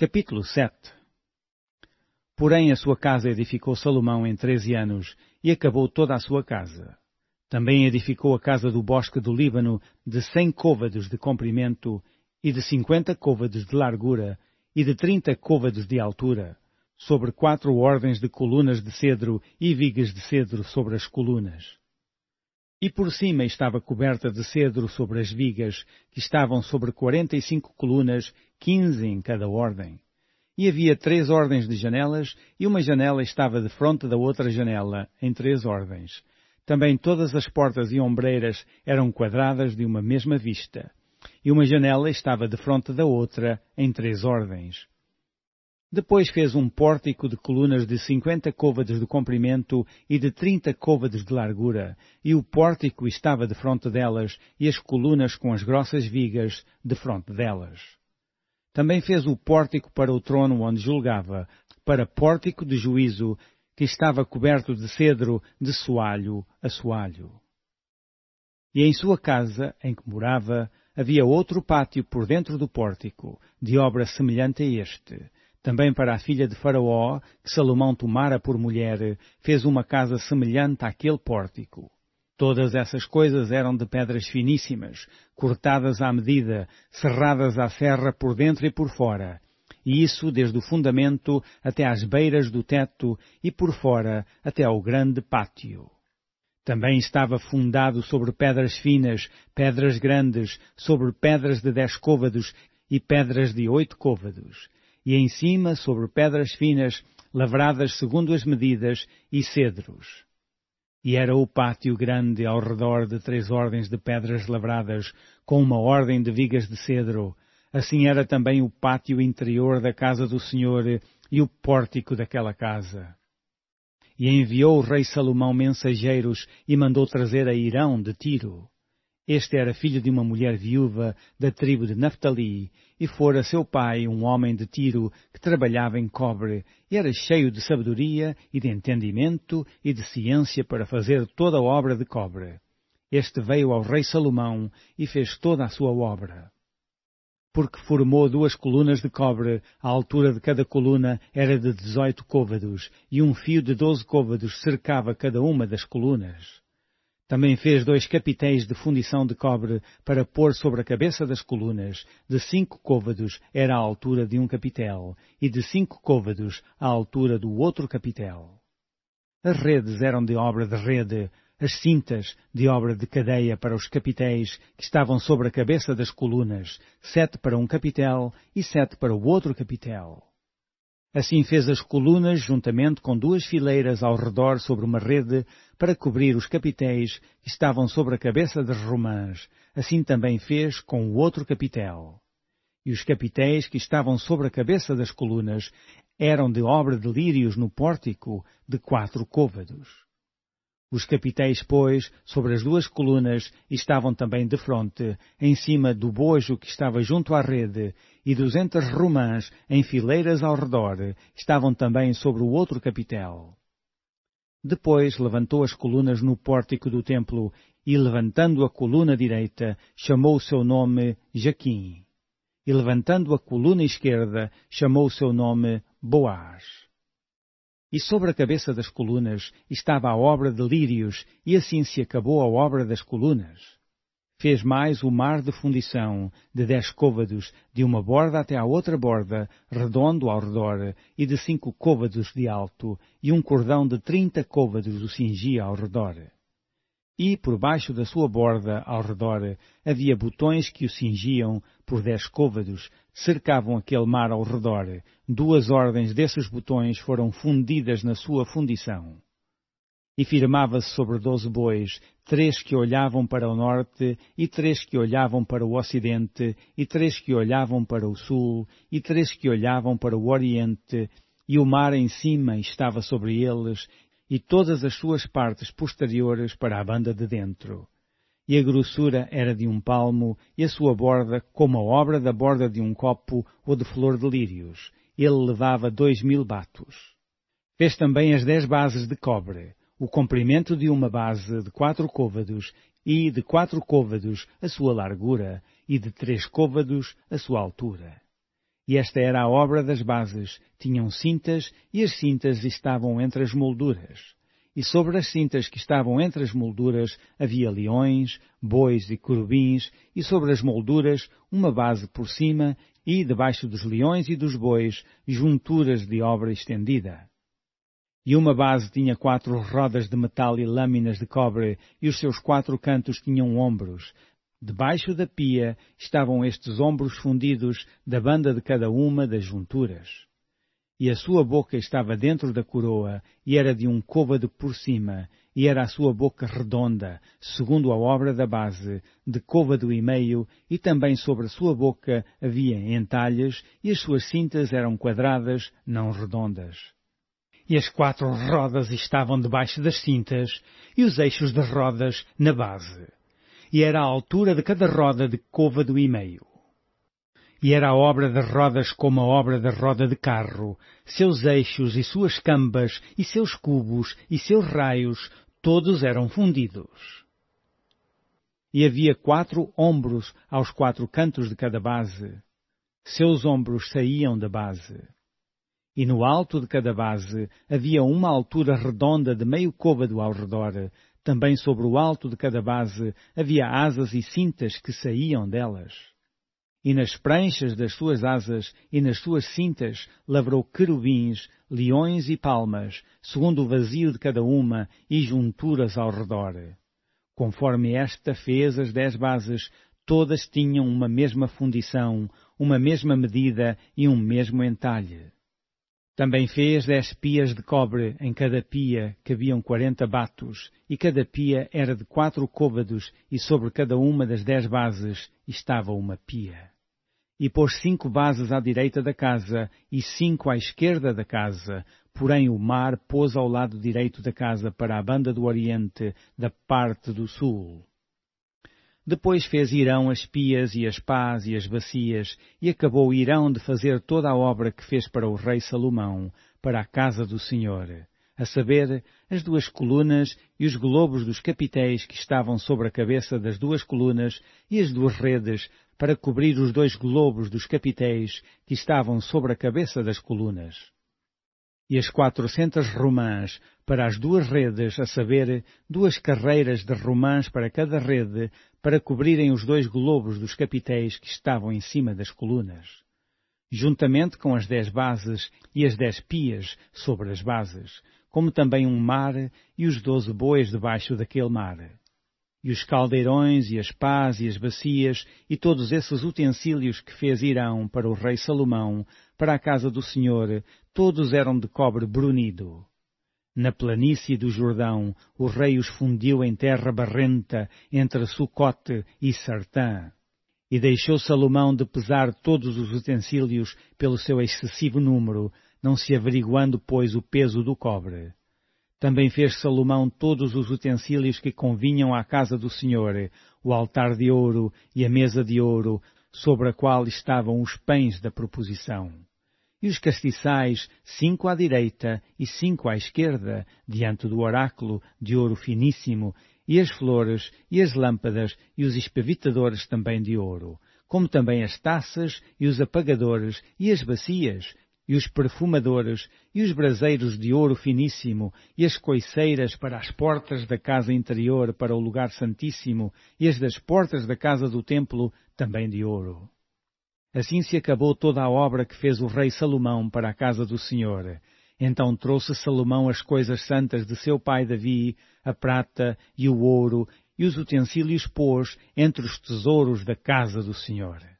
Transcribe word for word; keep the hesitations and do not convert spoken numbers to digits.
Capítulo sete. Porém a sua casa edificou Salomão em treze anos, e acabou toda a sua casa. Também edificou a casa do bosque do Líbano de cem côvados de comprimento, e de cinquenta côvados de largura, e de trinta côvados de altura, sobre quatro ordens de colunas de cedro e vigas de cedro sobre as colunas. E por cima estava coberta de cedro sobre as vigas, que estavam sobre quarenta e cinco colunas, quinze em cada ordem. E havia três ordens de janelas, e uma janela estava defronte da outra janela, em três ordens. Também todas as portas e ombreiras eram quadradas de uma mesma vista. E uma janela estava defronte da outra, em três ordens. Depois fez um pórtico de colunas de cinquenta côvados de comprimento e de trinta côvados de largura, e o pórtico estava defronte delas, e as colunas com as grossas vigas defronte delas. Também fez o pórtico para o trono onde julgava, para pórtico de juízo, que estava coberto de cedro de soalho a soalho. E em sua casa, em que morava, havia outro pátio por dentro do pórtico, de obra semelhante a este. Também para a filha de Faraó, que Salomão tomara por mulher, fez uma casa semelhante àquele pórtico. Todas essas coisas eram de pedras finíssimas, cortadas à medida, serradas à serra por dentro e por fora, e isso desde o fundamento até às beiras do teto e por fora até ao grande pátio. Também estava fundado sobre pedras finas, pedras grandes, sobre pedras de dez côvados e pedras de oito côvados, e em cima sobre pedras finas, lavradas segundo as medidas, e cedros. E era o pátio grande ao redor de três ordens de pedras lavradas, com uma ordem de vigas de cedro. Assim era também o pátio interior da casa do Senhor e o pórtico daquela casa. E enviou o rei Salomão mensageiros e mandou trazer a Hirão de Tiro. Este era filho de uma mulher viúva da tribo de Naftali, e fora seu pai um homem de Tiro que trabalhava em cobre, e era cheio de sabedoria e de entendimento e de ciência para fazer toda a obra de cobre. Este veio ao rei Salomão e fez toda a sua obra. Porque formou duas colunas de cobre, a altura de cada coluna era de dezoito côvados, e um fio de doze côvados cercava cada uma das colunas. Também fez dois capitéis de fundição de cobre para pôr sobre a cabeça das colunas. De cinco côvados era a altura de um capitel, e de cinco côvados a altura do outro capitel. As redes eram de obra de rede, as cintas de obra de cadeia para os capitéis que estavam sobre a cabeça das colunas, sete para um capitel e sete para o outro capitel. Assim fez as colunas juntamente com duas fileiras ao redor sobre uma rede para cobrir os capitéis que estavam sobre a cabeça das romãs. Assim também fez com o outro capitel. E os capitéis que estavam sobre a cabeça das colunas eram de obra de lírios no pórtico de quatro côvados. Os capitéis, pois, sobre as duas colunas estavam também de fronte, em cima do bojo que estava junto à rede, e duzentas romãs em fileiras ao redor estavam também sobre o outro capitel. Depois levantou as colunas no pórtico do templo, e levantando a coluna direita, chamou o seu nome Jaquim. E levantando a coluna esquerda, chamou o seu nome Boaz. E sobre a cabeça das colunas estava a obra de lírios, e assim se acabou a obra das colunas. Fez mais o mar de fundição, de dez côvados, de uma borda até à outra borda, redondo ao redor, e de cinco côvados de alto, e um cordão de trinta côvados o cingia ao redor. E, por baixo da sua borda, ao redor, havia botões que o cingiam, por dez côvados, cercavam aquele mar ao redor. Duas ordens desses botões foram fundidas na sua fundição. E firmava-se sobre doze bois, três que olhavam para o norte, e três que olhavam para o ocidente, e três que olhavam para o sul, e três que olhavam para o oriente, e o mar em cima estava sobre eles, e todas as suas partes posteriores para a banda de dentro. E a grossura era de um palmo, e a sua borda como a obra da borda de um copo ou de flor de lírios. Ele levava dois mil batos. Fez também as dez bases de cobre, o comprimento de uma base de quatro côvados, e de quatro côvados a sua largura, e de três côvados a sua altura. E esta era a obra das bases. Tinham cintas, e as cintas estavam entre as molduras. E sobre as cintas que estavam entre as molduras havia leões, bois e querubins, e sobre as molduras uma base por cima, e debaixo dos leões e dos bois, junturas de obra estendida. E uma base tinha quatro rodas de metal e lâminas de cobre, e os seus quatro cantos tinham ombros. Debaixo da pia estavam estes ombros fundidos da banda de cada uma das junturas. E a sua boca estava dentro da coroa, e era de um côvado por cima, e era a sua boca redonda, segundo a obra da base, de côvado e meio, e também sobre a sua boca havia entalhes, e as suas cintas eram quadradas, não redondas. E as quatro rodas estavam debaixo das cintas, e os eixos das rodas na base. E era a altura de cada roda de côvado e meio. E era a obra das rodas como a obra da roda de carro, seus eixos e suas cambas, e seus cubos e seus raios, todos eram fundidos. E havia quatro ombros aos quatro cantos de cada base. Seus ombros saíam da base. E no alto de cada base havia uma altura redonda de meio côvado ao redor. Também sobre o alto de cada base havia asas e cintas que saíam delas. E nas pranchas das suas asas e nas suas cintas lavrou querubins, leões e palmas, segundo o vazio de cada uma, e junturas ao redor. Conforme esta fez as dez bases, todas tinham uma mesma fundição, uma mesma medida e um mesmo entalhe. Também fez dez pias de cobre, em cada pia cabiam quarenta batos, e cada pia era de quatro côvados, e sobre cada uma das dez bases estava uma pia. E pôs cinco bases à direita da casa, e cinco à esquerda da casa, porém o mar pôs ao lado direito da casa para a banda do oriente, da parte do sul. Depois fez Irão as pias e as pás e as bacias, e acabou Irão de fazer toda a obra que fez para o rei Salomão, para a casa do Senhor, a saber, as duas colunas e os globos dos capitéis que estavam sobre a cabeça das duas colunas, e as duas redes, para cobrir os dois globos dos capitéis que estavam sobre a cabeça das colunas. E as quatrocentas romãs para as duas redes, a saber, duas carreiras de romãs para cada rede, para cobrirem os dois globos dos capitéis que estavam em cima das colunas, juntamente com as dez bases e as dez pias sobre as bases, como também um mar e os doze bois debaixo daquele mar. E os caldeirões e as pás e as bacias e todos esses utensílios que fez Irão para o rei Salomão, para a casa do Senhor, todos eram de cobre brunido. Na planície do Jordão, o rei os fundiu em terra barrenta, entre Sucote e Sartã. E deixou Salomão de pesar todos os utensílios pelo seu excessivo número, não se averiguando, pois, o peso do cobre. Também fez Salomão todos os utensílios que convinham à casa do Senhor, o altar de ouro e a mesa de ouro, sobre a qual estavam os pães da proposição. E os castiçais, cinco à direita e cinco à esquerda, diante do oráculo de ouro finíssimo, e as flores, e as lâmpadas, e os espevitadores também de ouro, como também as taças, e os apagadores, e as bacias, e os perfumadores, e os braseiros de ouro finíssimo, e as coiceiras para as portas da casa interior para o lugar santíssimo, e as das portas da casa do templo, também de ouro. Assim se acabou toda a obra que fez o rei Salomão para a casa do Senhor. Então trouxe Salomão as coisas santas de seu pai Davi, a prata e o ouro, e os utensílios pôs entre os tesouros da casa do Senhor.